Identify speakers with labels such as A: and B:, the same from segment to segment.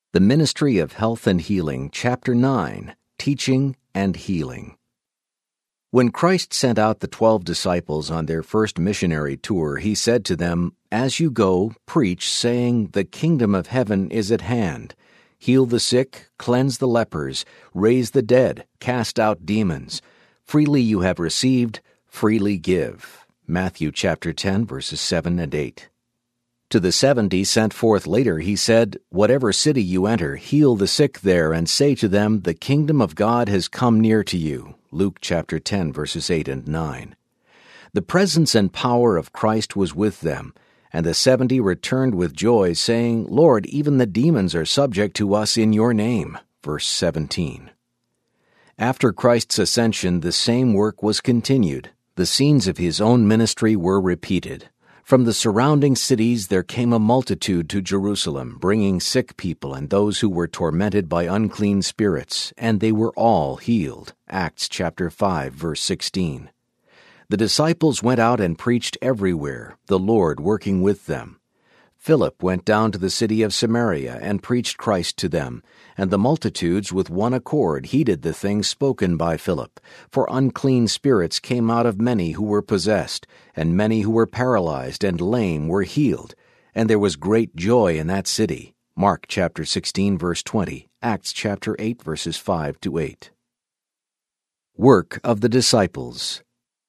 A: The Ministry of Health and Healing, Chapter 9, Teaching and Healing. When Christ sent out the 12 disciples on their first missionary tour, he said to them, "As you go, preach, saying, 'The kingdom of heaven is at hand. Heal the sick, cleanse the lepers, raise the dead, cast out demons. Freely you have received, freely give." Matthew chapter 10, verses 7 and 8. To the 70 sent forth later he said, "Whatever city you enter, heal the sick there, and say to them, 'The kingdom of God has come near to you.'" Luke chapter 10, verses 8 and 9. The presence and power of Christ was with them, and the 70 returned with joy, saying, "Lord, even the demons are subject to us in your name." Verse 17. After Christ's ascension, the same work was continued. The scenes of his own ministry were repeated. From the surrounding cities there came a multitude to Jerusalem, bringing sick people and those who were tormented by unclean spirits, and they were all healed. Acts chapter 5, verse 16. The disciples went out and preached everywhere, the Lord working with them. Philip went down to the city of Samaria and preached Christ to them, and the multitudes with one accord heeded the things spoken by Philip. For unclean spirits came out of many who were possessed, and many who were paralyzed and lame were healed, and there was great joy in that city. Mark chapter 16, verse 20, Acts chapter 8, verses 5 to 8. Work of the disciples.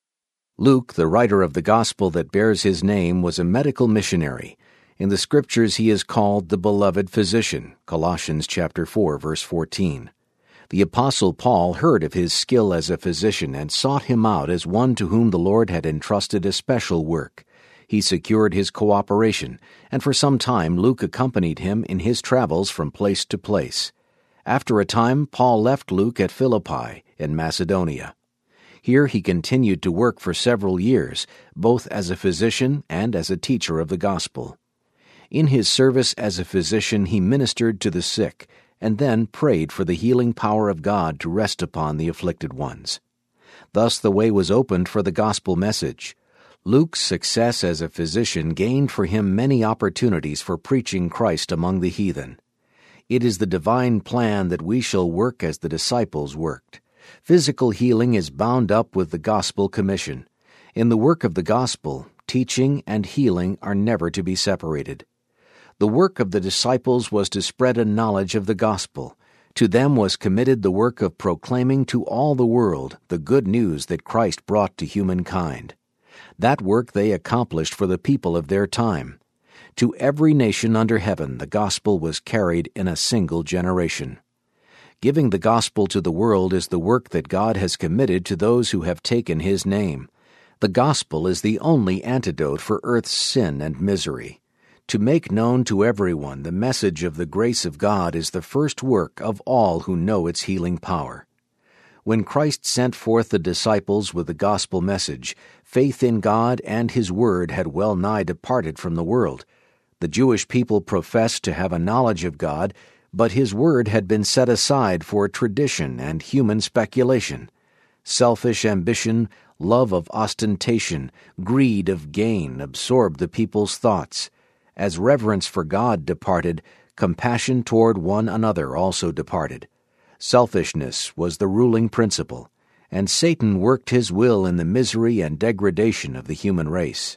A: Luke, the writer of the gospel that bears his name, was a medical missionary. In the Scriptures he is called the beloved physician, Colossians chapter 4, verse 14. The Apostle Paul heard of his skill as a physician and sought him out as one to whom the Lord had entrusted a special work. He secured his cooperation, and for some time Luke accompanied him in his travels from place to place. After a time, Paul left Luke at Philippi in Macedonia. Here he continued to work for several years, both as a physician and as a teacher of the gospel. In his service as a physician he ministered to the sick, and then prayed for the healing power of God to rest upon the afflicted ones. Thus the way was opened for the gospel message. Luke's success as a physician gained for him many opportunities for preaching Christ among the heathen. It is the divine plan that we shall work as the disciples worked. Physical healing is bound up with the gospel commission. In the work of the gospel, teaching and healing are never to be separated. The work of the disciples was to spread a knowledge of the gospel. To them was committed the work of proclaiming to all the world the good news that Christ brought to humankind. That work they accomplished for the people of their time. To every nation under heaven the gospel was carried in a single generation. Giving the gospel to the world is the work that God has committed to those who have taken His name. The gospel is the only antidote for earth's sin and misery. To make known to everyone the message of the grace of God is the first work of all who know its healing power. When Christ sent forth the disciples with the gospel message, faith in God and His Word had well nigh departed from the world. The Jewish people professed to have a knowledge of God, but His Word had been set aside for tradition and human speculation. Selfish ambition, love of ostentation, greed of gain absorbed the people's thoughts. As reverence for God departed, compassion toward one another also departed. Selfishness was the ruling principle, and Satan worked his will in the misery and degradation of the human race.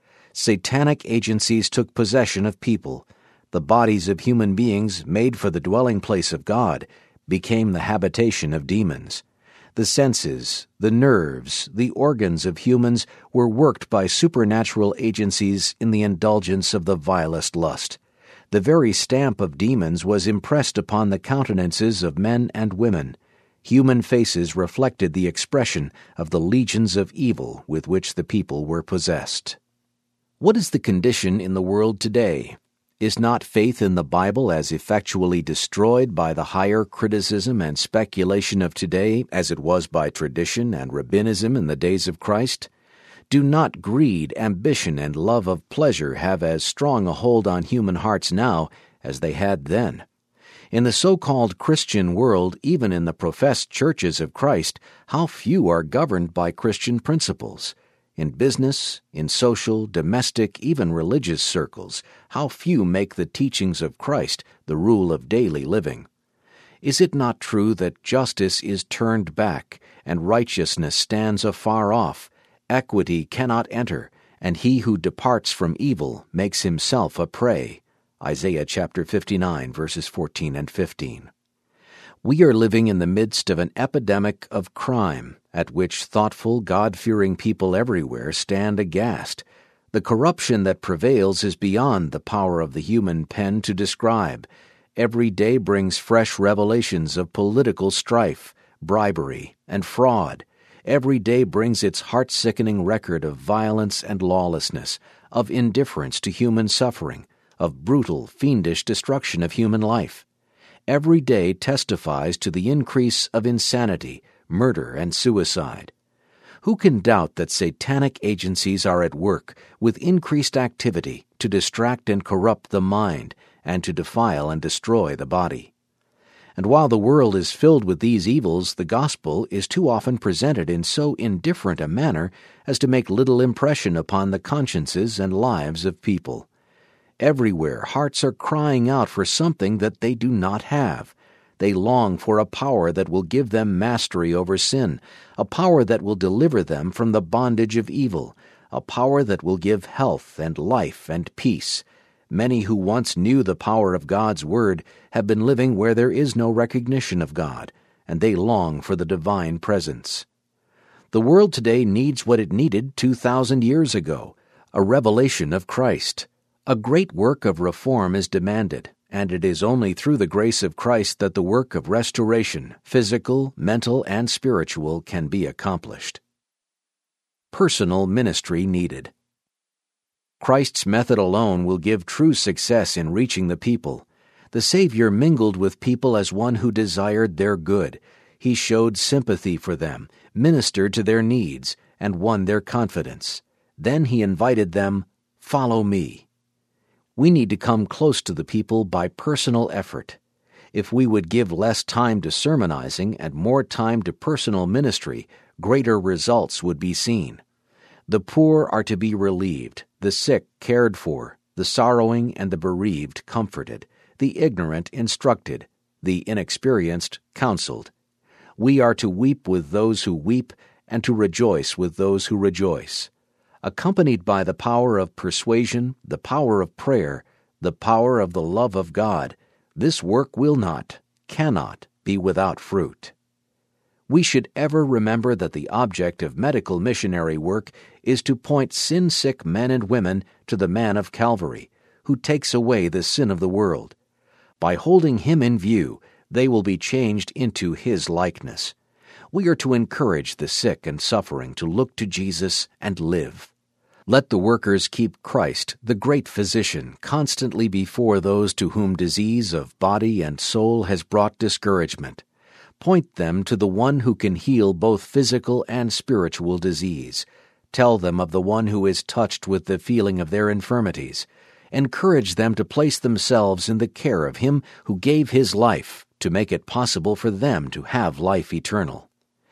A: Satanic agencies took possession of people. The bodies of human beings, made for the dwelling place of God, became the habitation of demons. The senses, the nerves, the organs of humans were worked by supernatural agencies in the indulgence of the vilest lust. The very stamp of demons was impressed upon the countenances of men and women. Human faces reflected the expression of the legions of evil with which the people were possessed. What is the condition in the world today? Is not faith in the Bible as effectually destroyed by the higher criticism and speculation of today as it was by tradition and rabbinism in the days of Christ? Do not greed, ambition, and love of pleasure have as strong a hold on human hearts now as they had then? In the so-called Christian world, even in the professed churches of Christ, how few are governed by Christian principles. In business, in social, domestic, even religious circles, how few make the teachings of Christ the rule of daily living. Is it not true that justice is turned back, and righteousness stands afar off, equity cannot enter, and he who departs from evil makes himself a prey? Isaiah chapter 59, verses 14 and 15. We are living in the midst of an epidemic of crime, at which thoughtful, God-fearing people everywhere stand aghast. The corruption that prevails is beyond the power of the human pen to describe. Every day brings fresh revelations of political strife, bribery, and fraud. Every day brings its heart-sickening record of violence and lawlessness, of indifference to human suffering, of brutal, fiendish destruction of human life. Every day testifies to the increase of insanity, murder, and suicide. Who can doubt that satanic agencies are at work with increased activity to distract and corrupt the mind and to defile and destroy the body? And while the world is filled with these evils, the gospel is too often presented in so indifferent a manner as to make little impression upon the consciences and lives of people. Everywhere hearts are crying out for something that they do not have. They long for a power that will give them mastery over sin, a power that will deliver them from the bondage of evil, a power that will give health and life and peace. Many who once knew the power of God's Word have been living where there is no recognition of God, and they long for the divine presence. The world today needs what it needed 2,000 years ago, a revelation of Christ. A great work of reform is demanded, and it is only through the grace of Christ that the work of restoration, physical, mental, and spiritual, can be accomplished. Personal ministry needed. Christ's method alone will give true success in reaching the people. The Savior mingled with people as one who desired their good. He showed sympathy for them, ministered to their needs, and won their confidence. Then he invited them, "Follow me." We need to come close to the people by personal effort. If we would give less time to sermonizing and more time to personal ministry, greater results would be seen. The poor are to be relieved, the sick cared for, the sorrowing and the bereaved comforted, the ignorant instructed, the inexperienced counseled. We are to weep with those who weep and to rejoice with those who rejoice. Accompanied by the power of persuasion, the power of prayer, the power of the love of God, this work will not, cannot be without fruit. We should ever remember that the object of medical missionary work is to point sin-sick men and women to the man of Calvary, who takes away the sin of the world. By holding him in view, they will be changed into his likeness. We are to encourage the sick and suffering to look to Jesus and live. Let the workers keep Christ, the great physician, constantly before those to whom disease of body and soul has brought discouragement. Point them to the one who can heal both physical and spiritual disease. Tell them of the one who is touched with the feeling of their infirmities. Encourage them to place themselves in the care of him who gave his life to make it possible for them to have life eternal.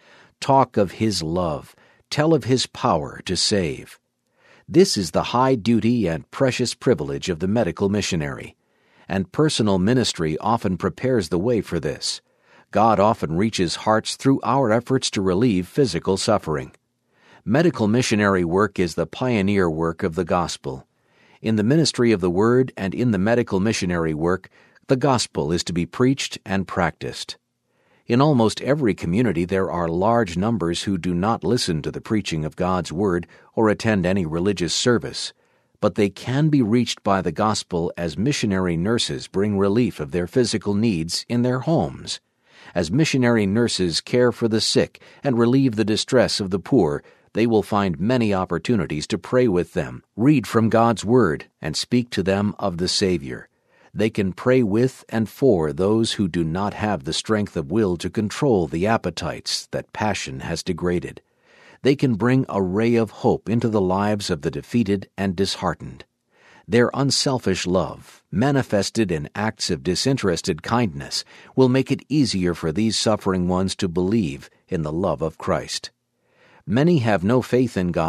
A: Talk of his love. Tell of his power to save. This is the high duty and precious privilege of the medical missionary, and personal ministry often prepares the way for this. God often reaches hearts through our efforts to relieve physical suffering. Medical missionary work is the pioneer work of the gospel. In the ministry of the Word and in the medical missionary work, the gospel is to be preached and practiced. In almost every community there are large numbers who do not listen to the preaching of God's Word or attend any religious service, but they can be reached by the gospel as missionary nurses bring relief of their physical needs in their homes. As missionary nurses care for the sick and relieve the distress of the poor, they will find many opportunities to pray with them, read from God's Word, and speak to them of the Savior. They can pray with and for those who do not have the strength of will to control the appetites that passion has degraded. They can bring a ray of hope into the lives of the defeated and disheartened. Their unselfish love, manifested in acts of disinterested kindness, will make it easier for these suffering ones to believe in the love of Christ. Many have no faith in God,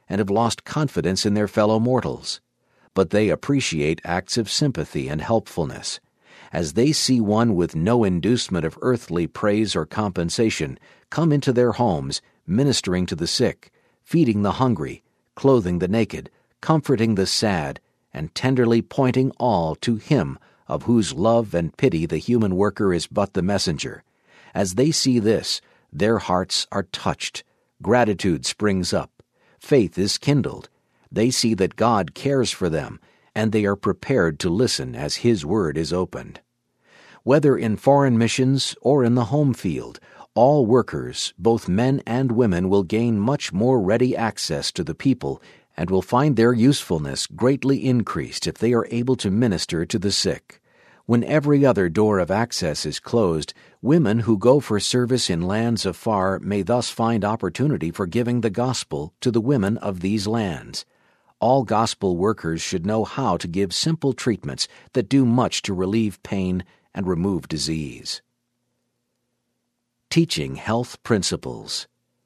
A: and have lost confidence in their fellow mortals. But they appreciate acts of sympathy and helpfulness. As they see one with no inducement of earthly praise or compensation come into their homes, ministering to the sick, feeding the hungry, clothing the naked, comforting the sad, and tenderly pointing all to Him of whose love and pity the human worker is but the messenger. As they see this, their hearts are touched, gratitude springs up, faith is kindled. They see that God cares for them, and they are prepared to listen as His word is opened. Whether in foreign missions or in the home field, all workers, both men and women, will gain much more ready access to the people and will find their usefulness greatly increased if they are able to minister to the sick. When every other door of access is closed, women who go for service in lands afar may thus find opportunity for giving the gospel to the women of these lands. All gospel workers should know how to give simple treatments that do much to relieve pain and remove disease. Teaching health principles.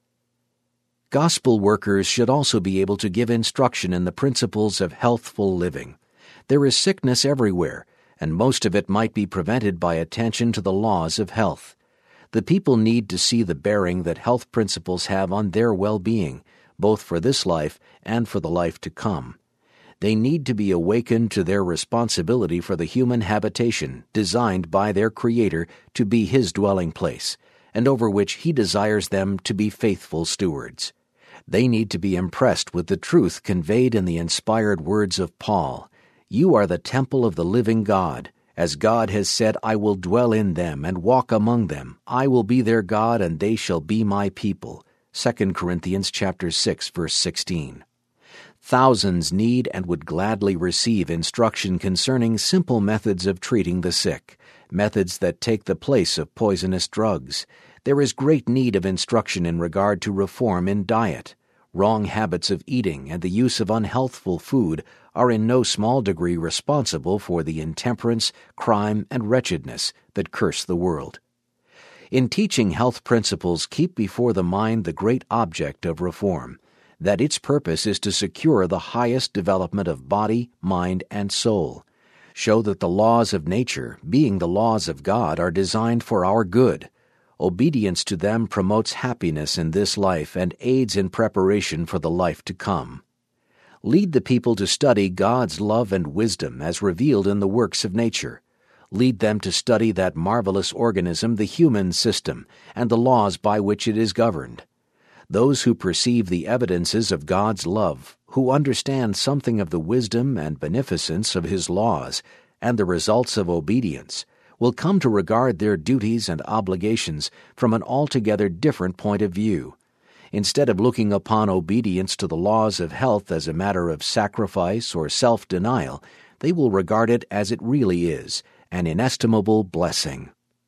A: Gospel workers should also be able to give instruction in the principles of healthful living. There is sickness everywhere, and most of it might be prevented by attention to the laws of health. The people need to see the bearing that health principles have on their well-being, both for this life and for the life to come. They need to be awakened to their responsibility for the human habitation designed by their Creator to be His dwelling place, and over which He desires them to be faithful stewards. They need to be impressed with the truth conveyed in the inspired words of Paul. You are the temple of the living God. As God has said, I will dwell in them and walk among them. I will be their God, and they shall be my people. 2 Corinthians chapter 6, verse 16. Thousands need and would gladly receive instruction concerning simple methods of treating the sick, methods that take the place of poisonous drugs. There is great need of instruction in regard to reform in diet. Wrong habits of eating and the use of unhealthful food are in no small degree responsible for the intemperance, crime, and wretchedness that curse the world. In teaching health principles, keep before the mind the great object of reform, that its purpose is to secure the highest development of body, mind, and soul. Show that the laws of nature, being the laws of God, are designed for our good. Obedience to them promotes happiness in this life and aids in preparation for the life to come. Lead the people to study God's love and wisdom as revealed in the works of nature. Lead them to study that marvelous organism, the human system, and the laws by which it is governed. Those who perceive the evidences of God's love, who understand something of the wisdom and beneficence of His laws, and the results of obedience, will come to regard their duties and obligations from an altogether different point of view. Instead of looking upon obedience to the laws of health as a matter of sacrifice or self-denial, they will regard it as it really is, an inestimable blessing.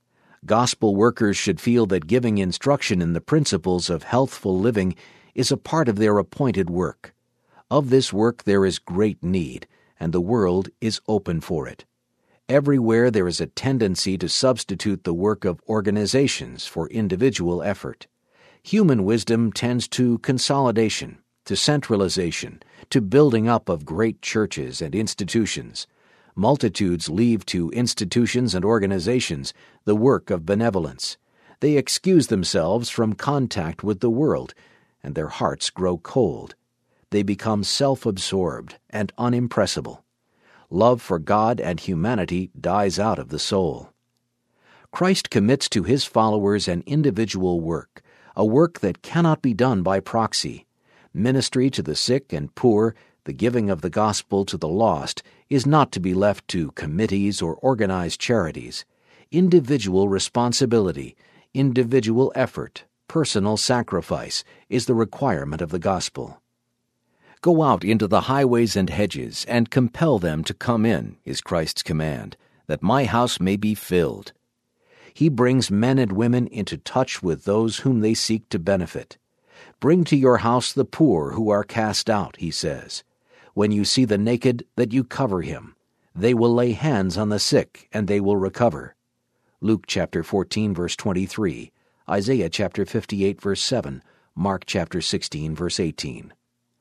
A: Gospel workers should feel that giving instruction in the principles of healthful living is a part of their appointed work. Of this work there is great need, and the world is open for it. Everywhere there is a tendency to substitute the work of organizations for individual effort. Human wisdom tends to consolidation, to centralization, to building up of great churches and institutions. Multitudes leave to institutions and organizations the work of benevolence. They excuse themselves from contact with the world, and their hearts grow cold. They become self-absorbed and unimpressible. Love for God and humanity dies out of the soul. Christ commits to His followers an individual work, a work that cannot be done by proxy. Ministry to the sick and poor, the giving of the gospel to the lost, is not to be left to committees or organized charities. Individual responsibility, individual effort, personal sacrifice is the requirement of the gospel. Go out into the highways and hedges and compel them to come in, is Christ's command, that my house may be filled. He brings men and women into touch with those whom they seek to benefit. Bring to your house the poor who are cast out, he says. When you see the naked, that you cover him. They will lay hands on the sick, and they will recover. Luke chapter 14, verse 23, Isaiah chapter 58, verse 7, Mark chapter 16, verse 18.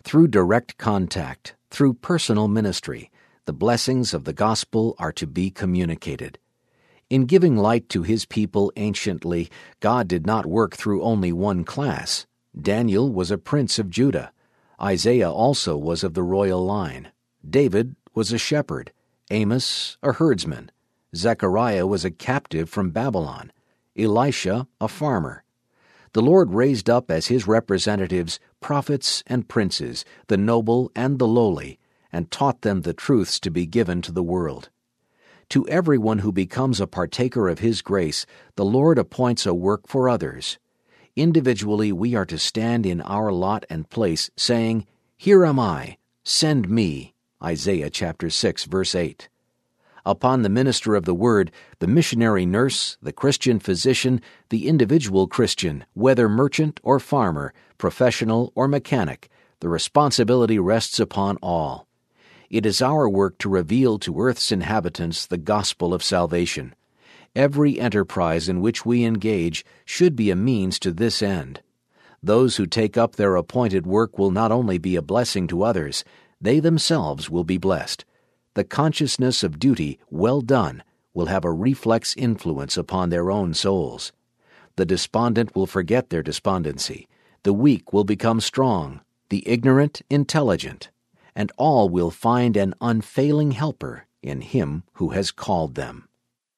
A: Through direct contact, through personal ministry, the blessings of the gospel are to be communicated. In giving light to his people anciently, God did not work through only one class. Daniel was a prince of Judah. Isaiah also was of the royal line. David was a shepherd. Amos, a herdsman. Zechariah was a captive from Babylon. Elisha, a farmer. The Lord raised up as his representatives prophets and princes, the noble and the lowly, and taught them the truths to be given to the world. To everyone who becomes a partaker of his grace, the Lord appoints a work for others. Individually, we are to stand in our lot and place, saying, "Here am I, send me." Isaiah chapter 6, verse 8. Upon the minister of the Word, the missionary nurse, the Christian physician, the individual Christian, whether merchant or farmer, professional or mechanic, the responsibility rests upon all. It is our work to reveal to earth's inhabitants the gospel of salvation. Every enterprise in which we engage should be a means to this end. Those who take up their appointed work will not only be a blessing to others, they themselves will be blessed. The consciousness of duty well done will have a reflex influence upon their own souls. The despondent will forget their despondency, the weak will become strong, the ignorant intelligent, and all will find an unfailing helper in Him who has called them.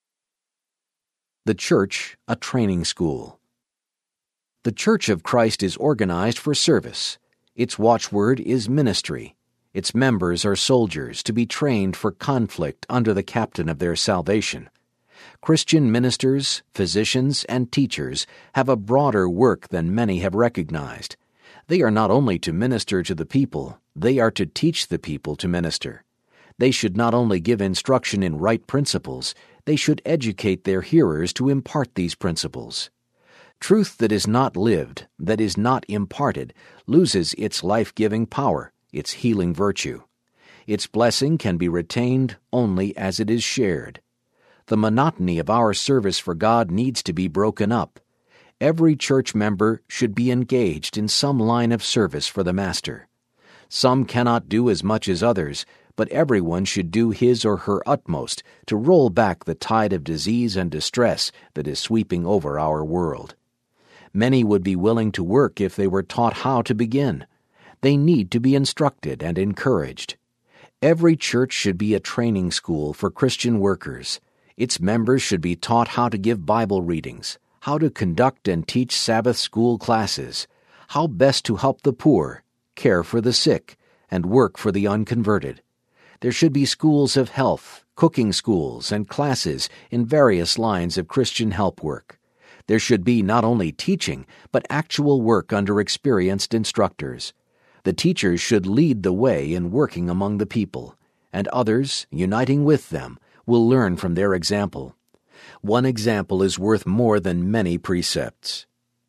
A: The Church, a training school. The Church of Christ is organized for service. Its watchword is ministry. Its members are soldiers to be trained for conflict under the captain of their salvation. Christian ministers, physicians, and teachers have a broader work than many have recognized. They are not only to minister to the people, they are to teach the people to minister. They should not only give instruction in right principles, they should educate their hearers to impart these principles. Truth that is not lived, that is not imparted, loses its life-giving power, its healing virtue. Its blessing can be retained only as it is shared. The monotony of our service for God needs to be broken up. Every church member should be engaged in some line of service for the Master. Some cannot do as much as others, but everyone should do his or her utmost to roll back the tide of disease and distress that is sweeping over our world. Many would be willing to work if they were taught how to begin. They need to be instructed and encouraged. Every church should be a training school for Christian workers. Its members should be taught how to give Bible readings, how to conduct and teach Sabbath school classes, how best to help the poor, care for the sick, and work for the unconverted. There should be schools of health, cooking schools, and classes in various lines of Christian help work. There should be not only teaching, but actual work under experienced instructors. The teachers should lead the way in working among the people, and others, uniting with them, will learn from their example. One example is worth more than many precepts.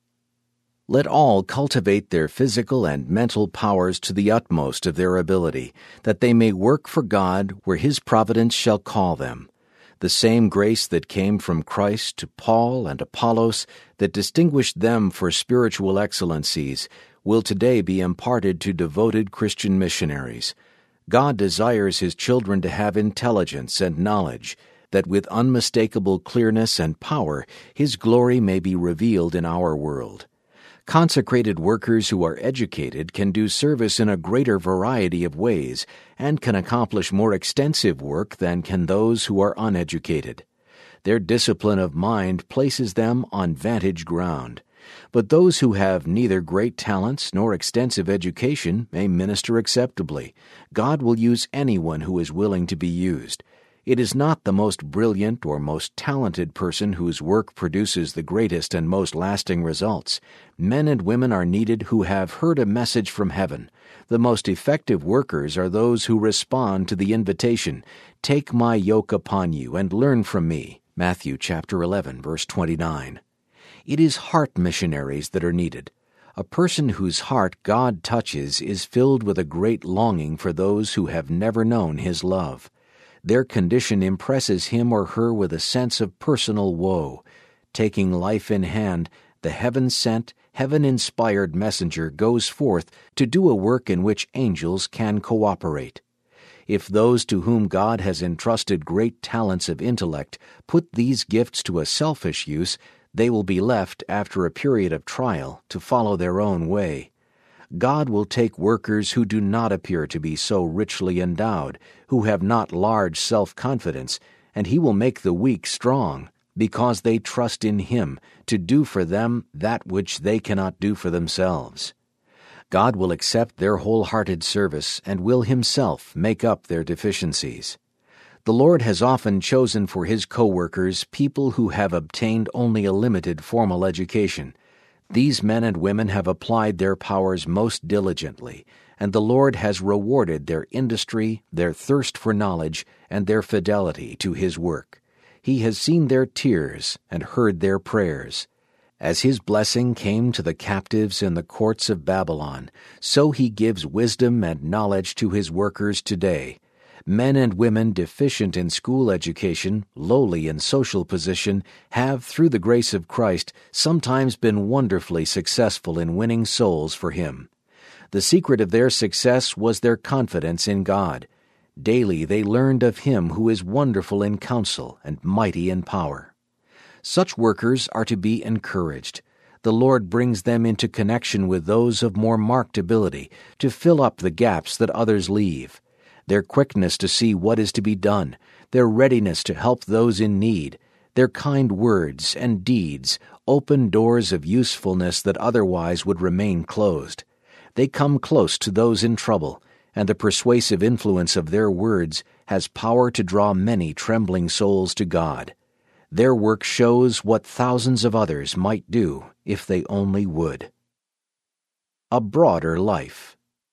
A: Let all cultivate their physical and mental powers to the utmost of their ability, that they may work for God where His providence shall call them. The same grace that came from Christ to Paul and Apollos, that distinguished them for spiritual excellencies, will today be imparted to devoted Christian missionaries. God desires His children to have intelligence and knowledge, that with unmistakable clearness and power His glory may be revealed in our world. Consecrated workers who are educated can do service in a greater variety of ways and can accomplish more extensive work than can those who are uneducated. Their discipline of mind places them on vantage ground. But those who have neither great talents nor extensive education may minister acceptably. God will use anyone who is willing to be used. It is not the most brilliant or most talented person whose work produces the greatest and most lasting results. Men and women are needed who have heard a message from heaven. The most effective workers are those who respond to the invitation, "Take my yoke upon you and learn from me." Matthew chapter 11, verse 29. It is heart missionaries that are needed. A person whose heart God touches is filled with a great longing for those who have never known His love. Their condition impresses him or her with a sense of personal woe. Taking life in hand, the heaven-sent, heaven-inspired messenger goes forth to do a work in which angels can cooperate. If those to whom God has entrusted great talents of intellect put these gifts to a selfish use, they will be left, after a period of trial, to follow their own way. God will take workers who do not appear to be so richly endowed, who have not large self-confidence, and He will make the weak strong, because they trust in Him to do for them that which they cannot do for themselves. God will accept their wholehearted service and will Himself make up their deficiencies. The Lord has often chosen for His co-workers people who have obtained only a limited formal education. These men and women have applied their powers most diligently, and the Lord has rewarded their industry, their thirst for knowledge, and their fidelity to His work. He has seen their tears and heard their prayers. As His blessing came to the captives in the courts of Babylon, so He gives wisdom and knowledge to His workers today. Men and women deficient in school education, lowly in social position, have, through the grace of Christ, sometimes been wonderfully successful in winning souls for Him. The secret of their success was their confidence in God. Daily they learned of Him who is wonderful in counsel and mighty in power. Such workers are to be encouraged. The Lord brings them into connection with those of more marked ability to fill up the gaps that others leave. Their quickness to see what is to be done, their readiness to help those in need, their kind words and deeds open doors of usefulness that otherwise would remain closed. They come close to those in trouble, and the persuasive influence of their words has power to draw many trembling souls to God. Their work shows what thousands of others might do if they only would. A broader life.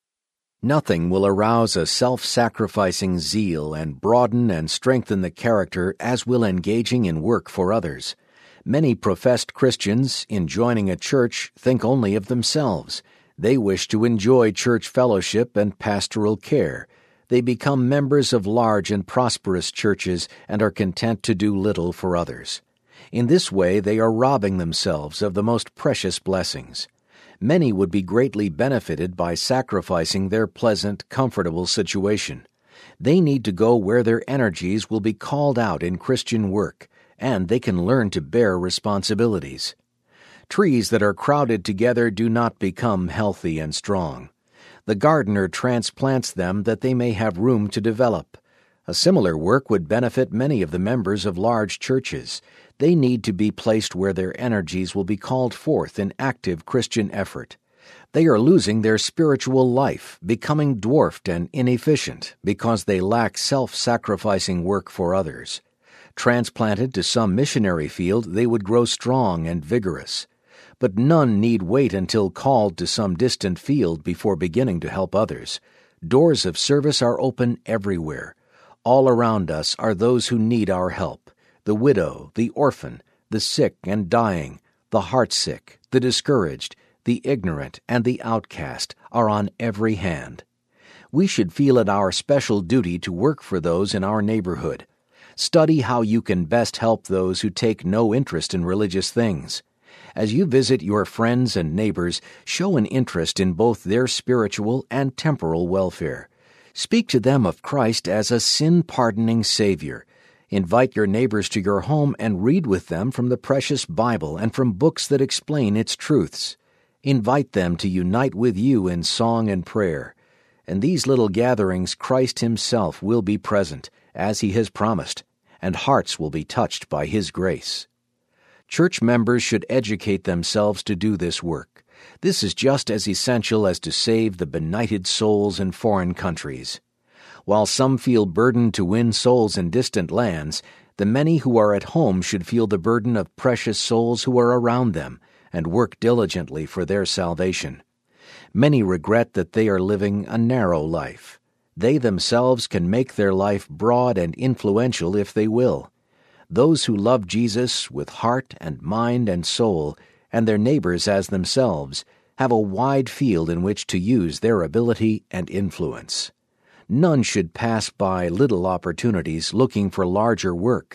A: Nothing will arouse a self-sacrificing zeal and broaden and strengthen the character as will engaging in work for others. Many professed Christians, in joining a church, think only of themselves. They wish to enjoy church fellowship and pastoral care. They become members of large and prosperous churches and are content to do little for others. In this way they are robbing themselves of the most precious blessings. Many would be greatly benefited by sacrificing their pleasant, comfortable situation. They need to go where their energies will be called out in Christian work, and they can learn to bear responsibilities. Trees that are crowded together do not become healthy and strong. The gardener transplants them that they may have room to develop. A similar work would benefit many of the members of large churches. They need to be placed where their energies will be called forth in active Christian effort. They are losing their spiritual life, becoming dwarfed and inefficient because they lack self-sacrificing work for others. Transplanted to some missionary field, they would grow strong and vigorous. But none need wait until called to some distant field before beginning to help others. Doors of service are open everywhere. All around us are those who need our help: the widow, the orphan, the sick and dying, the heartsick, the discouraged, the ignorant, and the outcast are on every hand. We should feel it our special duty to work for those in our neighborhood. Study how you can best help those who take no interest in religious things. As you visit your friends and neighbors, show an interest in both their spiritual and temporal welfare. Speak to them of Christ as a sin-pardoning Savior. Invite your neighbors to your home and read with them from the precious Bible and from books that explain its truths. Invite them to unite with you in song and prayer. In these little gatherings, Christ Himself will be present, as He has promised, and hearts will be touched by His grace. Church members should educate themselves to do this work. This is just as essential as to save the benighted souls in foreign countries. While some feel burdened to win souls in distant lands, the many who are at home should feel the burden of precious souls who are around them and work diligently for their salvation. Many regret that they are living a narrow life. They themselves can make their life broad and influential if they will. Those who love Jesus with heart and mind and soul, and their neighbors as themselves, have a wide field in which to use their ability and influence. None should pass by little opportunities looking for larger work.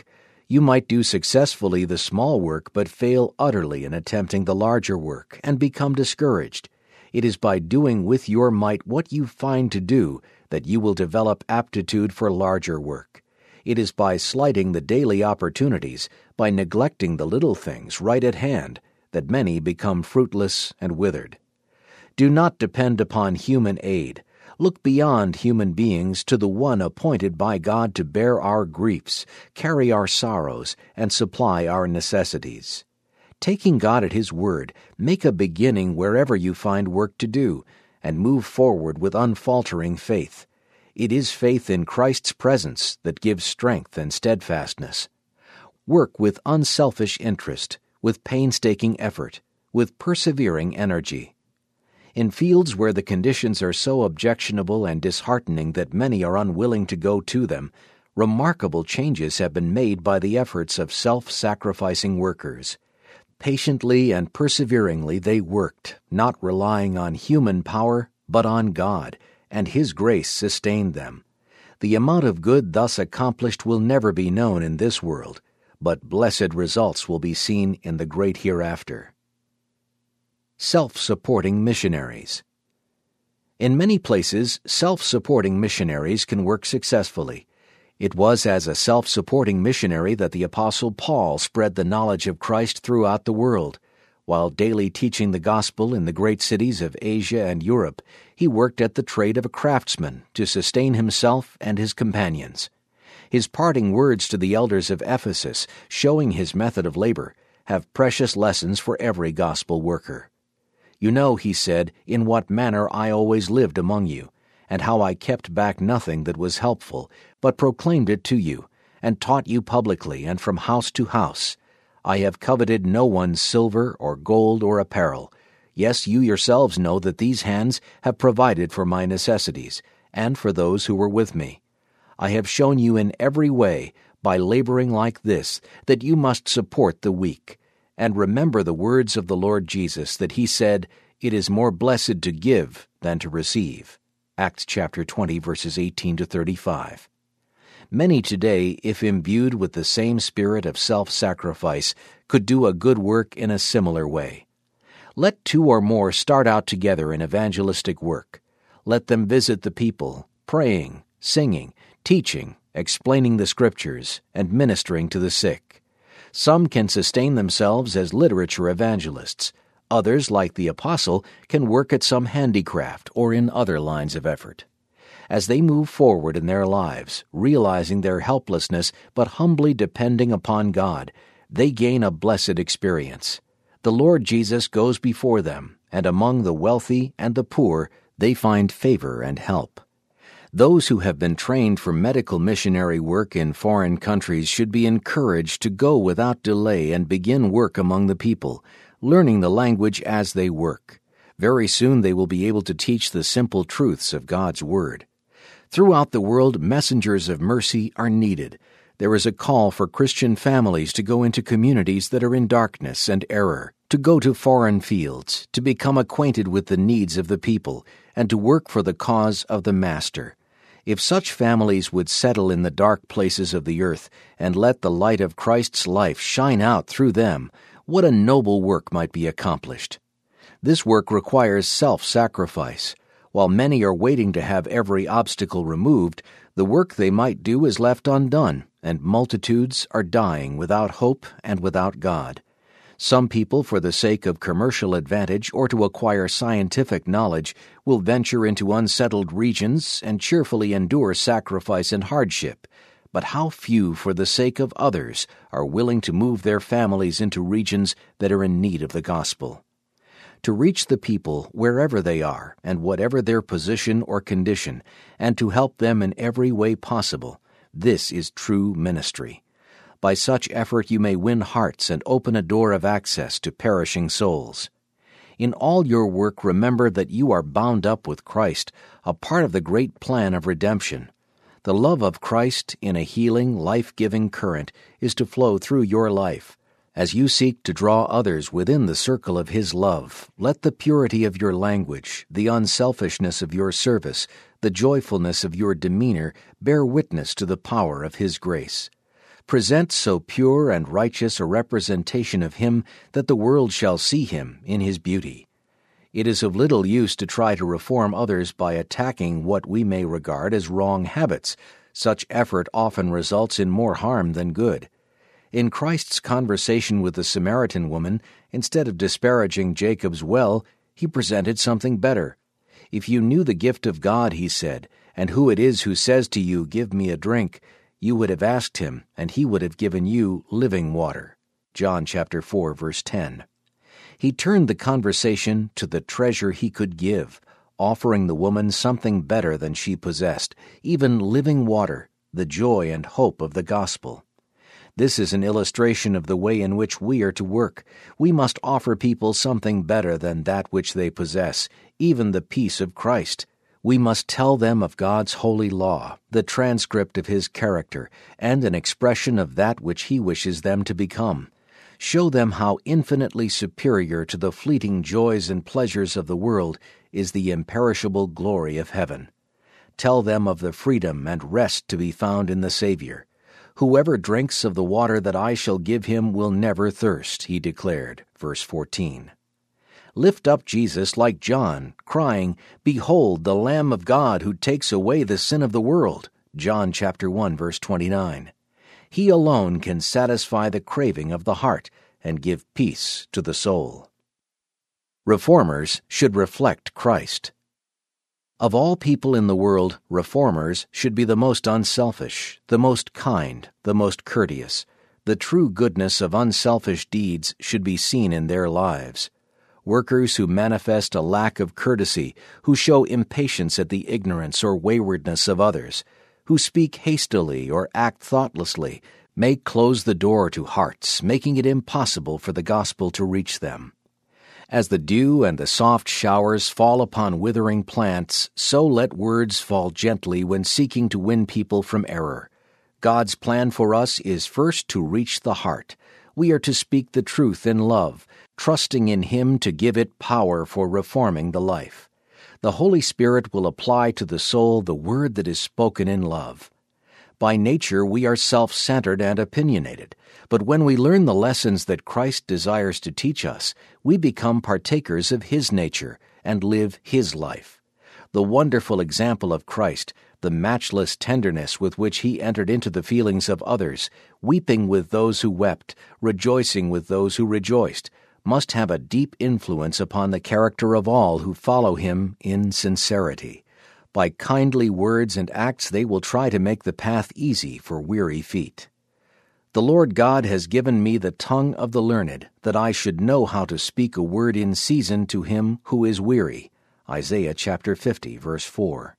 A: You might do successfully the small work but fail utterly in attempting the larger work and become discouraged. It is by doing with your might what you find to do that you will develop aptitude for larger work. It is by slighting the daily opportunities, by neglecting the little things right at hand, that many become fruitless and withered. Do not depend upon human aid. Look beyond human beings to the one appointed by God to bear our griefs, carry our sorrows, and supply our necessities. Taking God at His word, make a beginning wherever you find work to do, and move forward with unfaltering faith. It is faith in Christ's presence that gives strength and steadfastness. Work with unselfish interest, with painstaking effort, with persevering energy. In fields where the conditions are so objectionable and disheartening that many are unwilling to go to them, remarkable changes have been made by the efforts of self-sacrificing workers. Patiently and perseveringly they worked, not relying on human power, but on God, and His grace sustained them. The amount of good thus accomplished will never be known in this world, but blessed results will be seen in the great hereafter. Self-supporting missionaries. In many places, self-supporting missionaries can work successfully. It was as a self-supporting missionary that the Apostle Paul spread the knowledge of Christ throughout the world. While daily teaching the gospel in the great cities of Asia and Europe, he worked at the trade of a craftsman to sustain himself and his companions. His parting words to the elders of Ephesus, showing his method of labor, have precious lessons for every gospel worker. You know, he said, in what manner I always lived among you, and how I kept back nothing that was helpful, but proclaimed it to you, and taught you publicly and from house to house. I have coveted no one's silver or gold or apparel. Yes, you yourselves know that these hands have provided for my necessities, and for those who were with me. I have shown you in every way, by laboring like this, that you must support the weak. And remember the words of the Lord Jesus, that He said, "It is more blessed to give than to receive." Acts chapter 20, verses 18 to 35. Many today, if imbued with the same spirit of self-sacrifice, could do a good work in a similar way. Let two or more start out together in evangelistic work. Let them visit the people, praying, singing, teaching, explaining the Scriptures, and ministering to the sick. Some can sustain themselves as literature evangelists. Others, like the apostle, can work at some handicraft or in other lines of effort. As they move forward in their lives, realizing their helplessness but humbly depending upon God, they gain a blessed experience. The Lord Jesus goes before them, and among the wealthy and the poor they find favor and help. Those who have been trained for medical missionary work in foreign countries should be encouraged to go without delay and begin work among the people, learning the language as they work. Very soon they will be able to teach the simple truths of God's Word. Throughout the world, messengers of mercy are needed. There is a call for Christian families to go into communities that are in darkness and error, to go to foreign fields, to become acquainted with the needs of the people, and to work for the cause of the Master. If such families would settle in the dark places of the earth and let the light of Christ's life shine out through them, what a noble work might be accomplished. This work requires self-sacrifice. While many are waiting to have every obstacle removed, the work they might do is left undone, and multitudes are dying without hope and without God. Some people, for the sake of commercial advantage or to acquire scientific knowledge, will venture into unsettled regions and cheerfully endure sacrifice and hardship. But how few, for the sake of others, are willing to move their families into regions that are in need of the gospel. To reach the people wherever they are and whatever their position or condition, and to help them in every way possible, this is true ministry. By such effort you may win hearts and open a door of access to perishing souls. In all your work, remember that you are bound up with Christ, a part of the great plan of redemption. The love of Christ in a healing, life-giving current is to flow through your life. As you seek to draw others within the circle of His love, let the purity of your language, the unselfishness of your service, the joyfulness of your demeanor bear witness to the power of His grace. Present so pure and righteous a representation of him that the world shall see him in his beauty. It is of little use to try to reform others by attacking what we may regard as wrong habits. Such effort often results in more harm than good. In Christ's conversation with the Samaritan woman, instead of disparaging Jacob's well, he presented something better. "If you knew the gift of God," he said, "and who it is who says to you, 'Give me a drink,' you would have asked him, and he would have given you living water." John chapter 4, verse 10. He turned the conversation to the treasure he could give, offering the woman something better than she possessed, even living water, the joy and hope of the gospel. This is an illustration of the way in which we are to work. We must offer people something better than that which they possess, even the peace of Christ. We must tell them of God's holy law, the transcript of his character, and an expression of that which he wishes them to become. Show them how infinitely superior to the fleeting joys and pleasures of the world is the imperishable glory of heaven. Tell them of the freedom and rest to be found in the Savior. "Whoever drinks of the water that I shall give him will never thirst," he declared, verse 14. Lift up Jesus like John, crying, "Behold, the Lamb of God who takes away the sin of the world," John chapter 1, verse 29. He alone can satisfy the craving of the heart and give peace to the soul. Reformers should reflect Christ. Of all people in the world, reformers should be the most unselfish, the most kind, the most courteous. The true goodness of unselfish deeds should be seen in their lives. Workers who manifest a lack of courtesy, who show impatience at the ignorance or waywardness of others, who speak hastily or act thoughtlessly, may close the door to hearts, making it impossible for the gospel to reach them. As the dew and the soft showers fall upon withering plants, so let words fall gently when seeking to win people from error. God's plan for us is first to reach the heart. We are to speak the truth in love, trusting in Him to give it power for reforming the life. The Holy Spirit will apply to the soul the word that is spoken in love. By nature, we are self-centered and opinionated, but when we learn the lessons that Christ desires to teach us, we become partakers of His nature and live His life. The wonderful example of Christ, the matchless tenderness with which He entered into the feelings of others, weeping with those who wept, rejoicing with those who rejoiced, must have a deep influence upon the character of all who follow Him in sincerity. By kindly words and acts they will try to make the path easy for weary feet. The Lord God has given me the tongue of the learned, that I should know how to speak a word in season to him who is weary. Isaiah chapter 50, verse 4.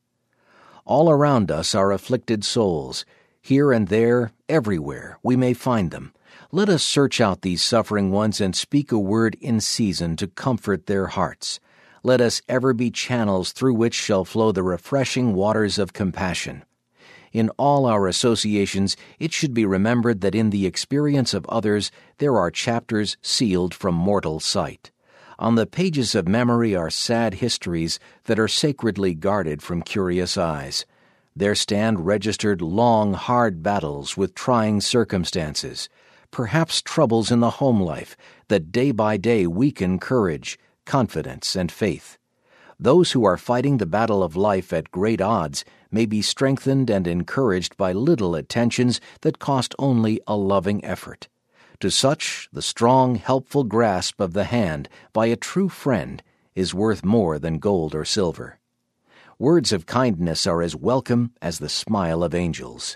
A: All around us are afflicted souls. Here and there, everywhere, we may find them. Let us search out these suffering ones and speak a word in season to comfort their hearts. Let us ever be channels through which shall flow the refreshing waters of compassion. In all our associations, it should be remembered that in the experience of others there are chapters sealed from mortal sight. On the pages of memory are sad histories that are sacredly guarded from curious eyes. There stand registered long, hard battles with trying circumstances, perhaps troubles in the home life that day by day weaken courage, confidence, and faith. Those who are fighting the battle of life at great odds may be strengthened and encouraged by little attentions that cost only a loving effort. To such, the strong, helpful grasp of the hand by a true friend is worth more than gold or silver. Words of kindness are as welcome as the smile of angels.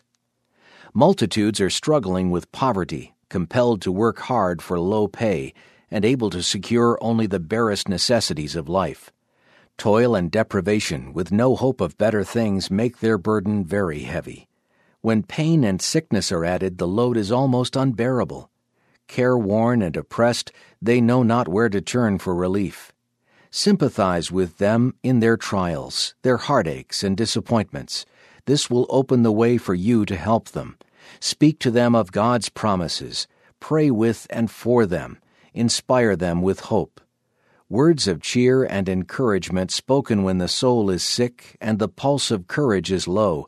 A: Multitudes are struggling with poverty, compelled to work hard for low pay, and able to secure only the barest necessities of life. Toil and deprivation, with no hope of better things, make their burden very heavy. When pain and sickness are added, the load is almost unbearable. Careworn and oppressed, they know not where to turn for relief. Sympathize with them in their trials, their heartaches and disappointments. This will open the way for you to help them. Speak to them of God's promises. Pray with and for them. Inspire them with hope. Words of cheer and encouragement spoken when the soul is sick and the pulse of courage is low,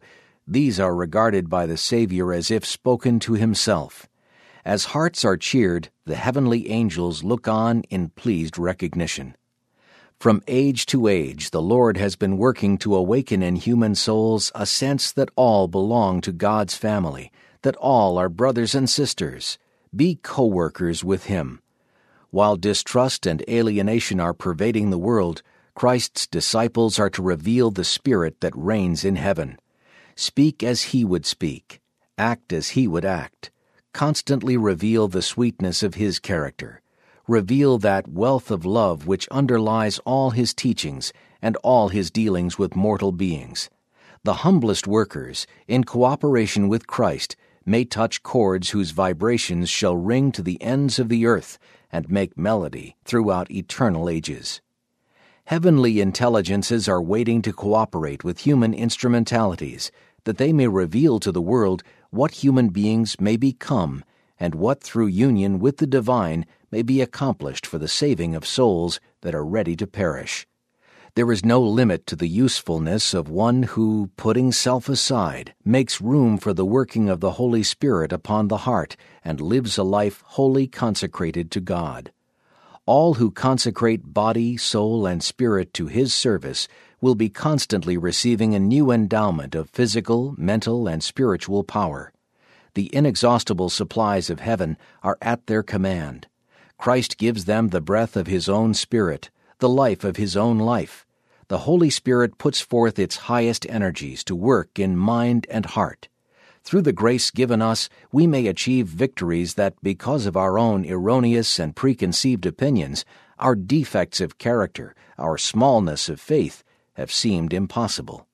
A: These are regarded by the Savior as if spoken to himself. As hearts are cheered, the heavenly angels look on in pleased recognition. From age to age, the Lord has been working to awaken in human souls a sense that all belong to God's family, that all are brothers and sisters. Be co-workers with Him. While distrust and alienation are pervading the world, Christ's disciples are to reveal the Spirit that reigns in heaven. Speak as He would speak. Act as He would act. Constantly reveal the sweetness of His character. Reveal that wealth of love which underlies all His teachings and all His dealings with mortal beings. The humblest workers, in cooperation with Christ, may touch chords whose vibrations shall ring to the ends of the earth and make melody throughout eternal ages. Heavenly intelligences are waiting to cooperate with human instrumentalities, that they may reveal to the world what human beings may become and what through union with the divine may be accomplished for the saving of souls that are ready to perish. There is no limit to the usefulness of one who, putting self aside, makes room for the working of the Holy Spirit upon the heart and lives a life wholly consecrated to God. All who consecrate body, soul, and spirit to His service will be constantly receiving a new endowment of physical, mental, and spiritual power. The inexhaustible supplies of heaven are at their command. Christ gives them the breath of His own Spirit, the life of His own life. The Holy Spirit puts forth its highest energies to work in mind and heart. Through the grace given us, we may achieve victories that, because of our own erroneous and preconceived opinions, our defects of character, our smallness of faith, have seemed impossible.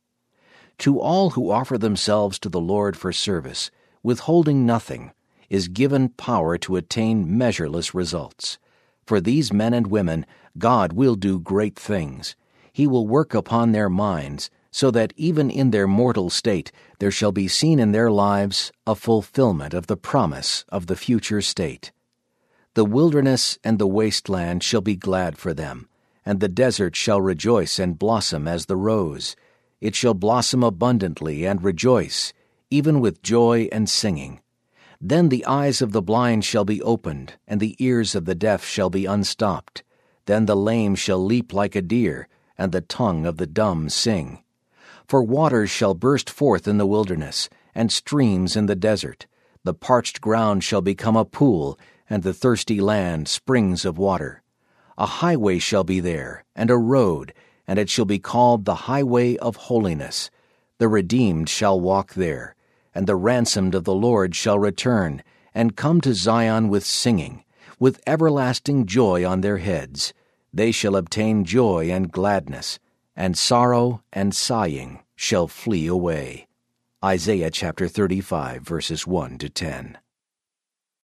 A: To all who offer themselves to the Lord for service, withholding nothing, is given power to attain measureless results. For these men and women, God will do great things. He will work upon their minds, so that even in their mortal state there shall be seen in their lives a fulfillment of the promise of the future state. The wilderness and the wasteland shall be glad for them, and the desert shall rejoice and blossom as the rose. It shall blossom abundantly and rejoice, even with joy and singing. Then the eyes of the blind shall be opened, and the ears of the deaf shall be unstopped. Then the lame shall leap like a deer, and the tongue of the dumb sing. For waters shall burst forth in the wilderness, and streams in the desert. The parched ground shall become a pool, and the thirsty land springs of water. A highway shall be there, and a road, and it shall be called the highway of holiness. The redeemed shall walk there, and the ransomed of the Lord shall return, and come to Zion with singing, with everlasting joy on their heads. They shall obtain joy and gladness, and sorrow and sighing shall flee away. Isaiah chapter 35, verses 1 to 10.